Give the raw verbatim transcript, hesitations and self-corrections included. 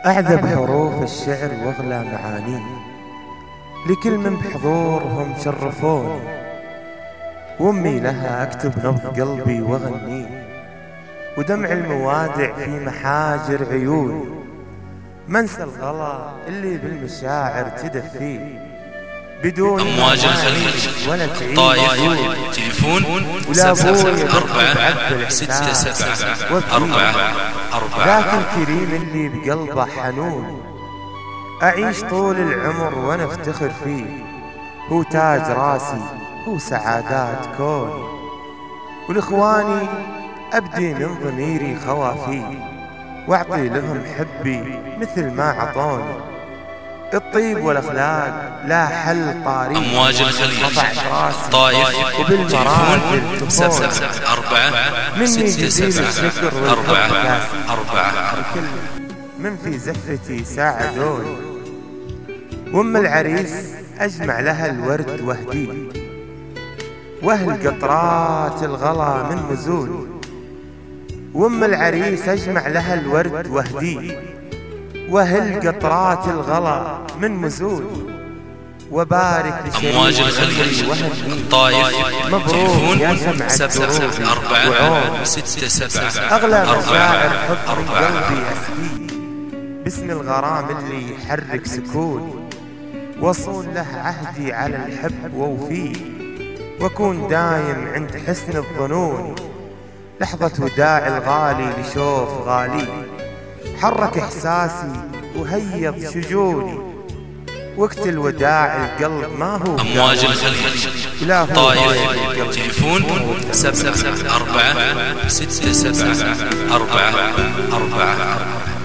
أعذب حروف الشعر واغلى معانيه، لكل من بحضورهم شرفوني، وامي لها اكتب نبض قلبي واغنيه، ودمع الموادع في محاجر عيوني، ما انسى الغلا اللي بالمشاعر تدفيه، بدون أمواج الخليج ولا تعيد طائف. تليفون سبعة أربعة ستة سبعة أربعة أربعة. ذاك الكريم اللي بقلبه حنون، أعيش طول العمر وأنا افتخر فيه، هو تاج راسي، هو سعادات كوني، والإخواني أبدي من ضميري خوافيه، وأعطي لهم حبي مثل ما عطوني، الطيب والأخلاق لا حل طاري. أمواج الخليج طائف. وبالمراجل سبعة أربعة مني ستة جزيل سبعة الشكر أربعة والحب أربعة. الكل من في زفتي ساعدوني، وام العريس أجمع لها الورد وهديه، واهل قطرات الغلا من مزوني، وام العريس أجمع لها الورد وهديه، واهل قطرات الغلا من مزوني، وبارك أمواج الخليج طائف. مبروك يا شمعة سبعة أربعة ستة سبعة أغلى أربعة مشاعر حب أربعة. قلبي أسديه، باسم الغرام اللي يحرك سكوني، وصول له عهدي على الحب ووفيه، وأكون دايم عند حسن الظنون، لحظة وداع الغالي لشوف غالي، حرك إحساسي وهيض شجوني، وقت الوداع القلب ما هو أمواج الخليج طائف. تليفون سبعة أربعة ستة سبعة أربعة أربعة.